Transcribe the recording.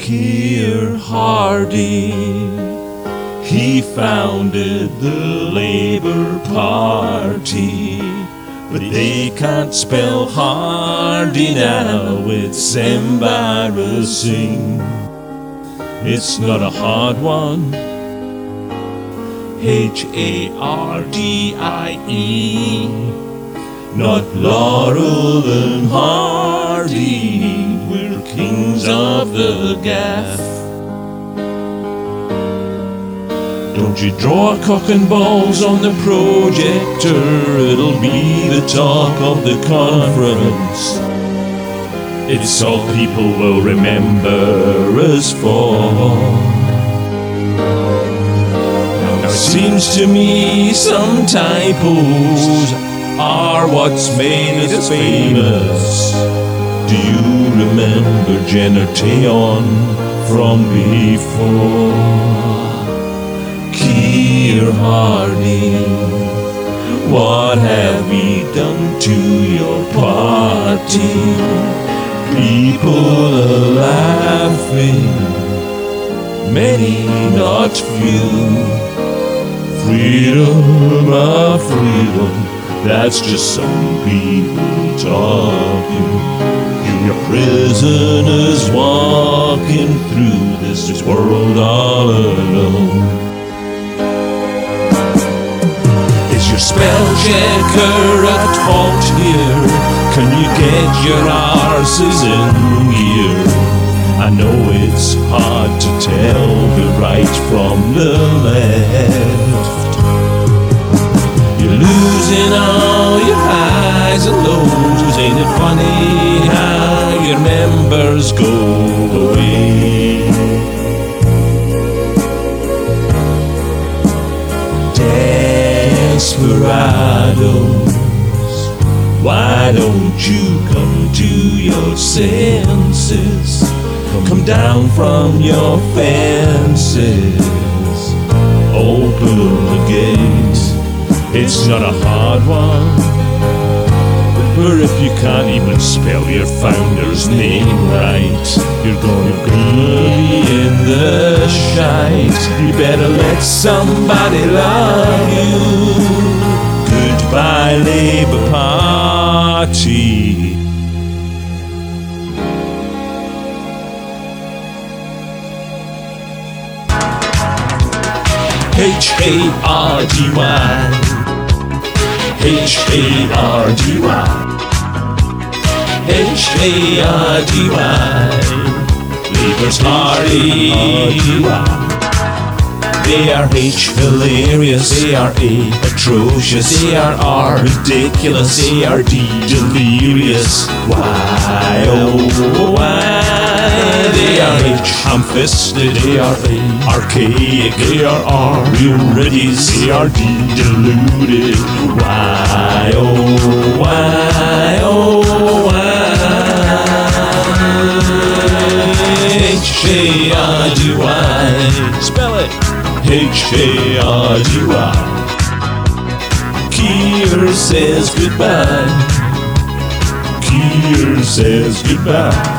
Keir Hardie, he founded the Labour Party, but they can't spell Hardie now, it's embarrassing. It's not a hard one, H-A-R-D-I-E, not Laurel and Hardy, we're kings of the gaff. Don't you draw a cock and balls on the projector, it'll be the talk of the conference. It's all people will remember us for. Now it seems to me some typos are what's made us famous. Do you remember Jenner Tayon from before? Keir Hardie, what have we done to your party? People are laughing, many not few. Freedom of freedom, that's just some people talking. You're prisoners walking through this world all alone. Is your spell checker at fault here? Can you get your arses in gear? I know it's hard to tell the right from the left. You're losing all your highs and lows. Ain't it funny how your members go away? Desperados, why don't you come to your senses? Come down from your fences, open the gates. It's not a hard one, or if you can't even spell your founder's name right, you're gonna be in the shite. You better let somebody love you. Goodbye, Labour Party. H-A-R-D-Y, H-A-R-D-Y, H-A-R-D-Y, Labour's Hardie. They are H hilarious, they are A atrocious, they are R ridiculous, they are D delirious. Why oh why? They are H ham-fisted, they are A archaic, they are R real readies, they are D deluded. Why oh why oh why? H-A-R-D-Y, spell it. H-A-R-D-Y. Keir says goodbye. Keir says goodbye.